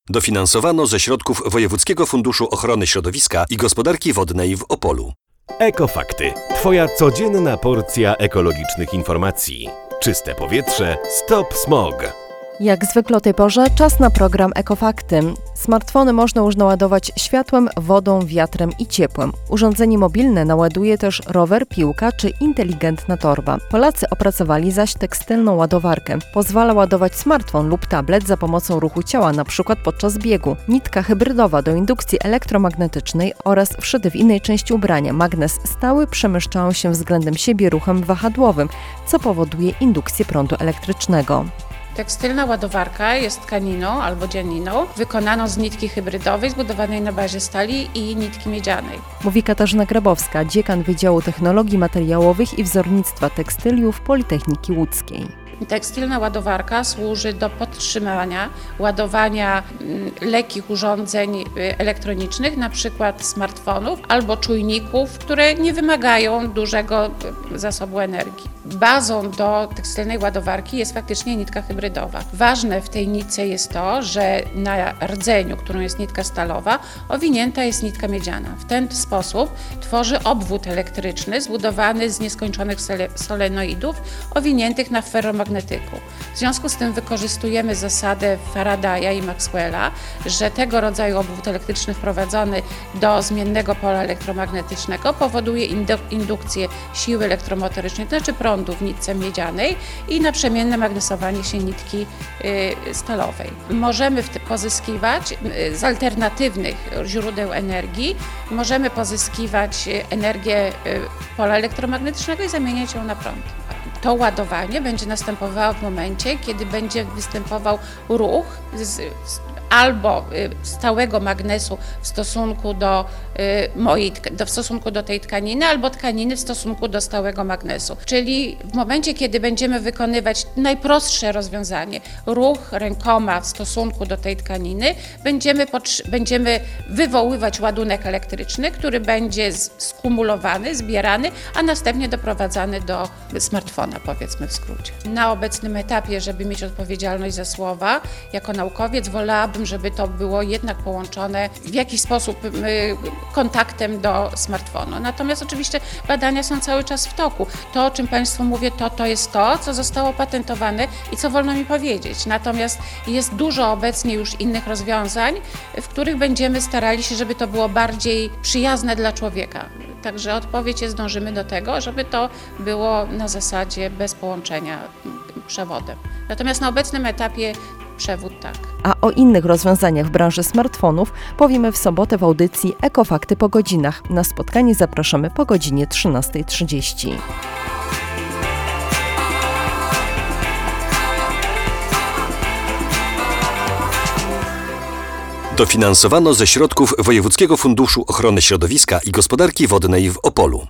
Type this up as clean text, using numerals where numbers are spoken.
Dofinansowano ze środków Wojewódzkiego Funduszu Ochrony Środowiska i Gospodarki Wodnej w Opolu. Ekofakty. Twoja codzienna porcja ekologicznych informacji. Czyste powietrze. Stop smog. Jak zwykle o tej porze czas na program Ekofakty. Smartfony można już naładować światłem, wodą, wiatrem i ciepłem. Urządzenie mobilne naładuje też rower, piłka czy inteligentna torba. Polacy opracowali zaś tekstylną ładowarkę. Pozwala ładować smartfon lub tablet za pomocą ruchu ciała, np. podczas biegu. Nitka hybrydowa do indukcji elektromagnetycznej oraz wszyty w innej części ubrania. Magnes stały przemieszczają się względem siebie ruchem wahadłowym, co powoduje indukcję prądu elektrycznego. Tekstylna ładowarka jest tkaniną albo dzianiną wykonaną z nitki hybrydowej zbudowanej na bazie stali i nitki miedzianej. Mówi Katarzyna Grabowska, dziekan Wydziału Technologii Materiałowych i Wzornictwa Tekstyliów Politechniki Łódzkiej. Tekstylna ładowarka służy do podtrzymania ładowania lekkich urządzeń elektronicznych, np. smartfonów albo czujników, które nie wymagają dużego zasobu energii. Bazą do tekstylnej ładowarki jest faktycznie nitka hybrydowa. Ważne w tej nitce jest to, że na rdzeniu, którą jest nitka stalowa, owinięta jest nitka miedziana. W ten sposób tworzy obwód elektryczny zbudowany z nieskończonych solenoidów owiniętych na ferromagnetyku. W związku z tym wykorzystujemy zasadę Faradaya i Maxwella, że tego rodzaju obwód elektryczny wprowadzony do zmiennego pola elektromagnetycznego powoduje indukcję siły elektromotorycznej, to znaczy prądu w nitce miedzianej i naprzemienne magnesowanie się nitki stalowej. Możemy pozyskiwać z alternatywnych źródeł energii, możemy pozyskiwać energię pola elektromagnetycznego i zamieniać ją na prąd. To ładowanie będzie następowało w momencie, kiedy będzie występował ruch albo stałego magnesu w stosunku do tej tkaniny, albo tkaniny w stosunku do stałego magnesu. Czyli w momencie, kiedy będziemy wykonywać najprostsze rozwiązanie, ruch rękoma w stosunku do tej tkaniny, będziemy wywoływać ładunek elektryczny, który będzie skumulowany, zbierany, a następnie doprowadzany do smartfona, powiedzmy w skrócie. Na obecnym etapie, żeby mieć odpowiedzialność za słowa, jako naukowiec wolałabym, żeby to było jednak połączone w jakiś sposób kontaktem do smartfonu. Natomiast oczywiście badania są cały czas w toku. To, o czym Państwu mówię, to jest to, co zostało patentowane i co wolno mi powiedzieć. Natomiast jest dużo obecnie już innych rozwiązań, w których będziemy starali się, żeby to było bardziej przyjazne dla człowieka. Także odpowiedź jest, dążymy do tego, żeby to było na zasadzie bez połączenia przewodem. Natomiast na obecnym etapie przewód tak. A o innych rozwiązaniach w branży smartfonów powiemy w sobotę w audycji Ekofakty po godzinach. Na spotkanie zapraszamy po godzinie 13:30. Dofinansowano ze środków Wojewódzkiego Funduszu Ochrony Środowiska i Gospodarki Wodnej w Opolu.